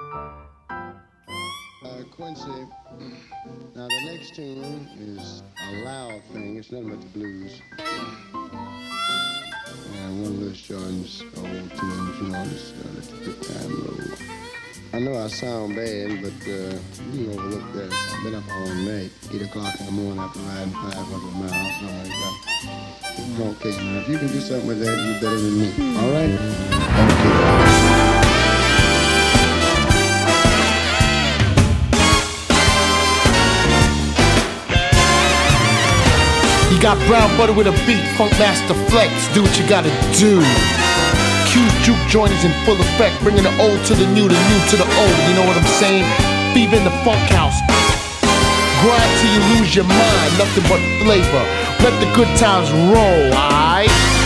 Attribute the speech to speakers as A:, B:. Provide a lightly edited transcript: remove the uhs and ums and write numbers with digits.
A: Quincy, now the next tune is a loud thing. It's nothing but the blues. And one of Louis Jordan's old tunes, you know, this Let the Good Time Roll. I know I sound bad, but you can overlook that. I've been up all night, 8 o'clock in the morning after riding 500 miles, something like that. Okay, now, if you can do something with that, you're better than me. All right? Okay.
B: You got brown butter with a beat, Funk Master Flex, do what you gotta do. Q juke joint is in full effect, bringing the old to the new to the old, you know what I'm saying? Fever in the funk house. Grind till you lose your mind, nothing but flavor. Let the good times roll, alright?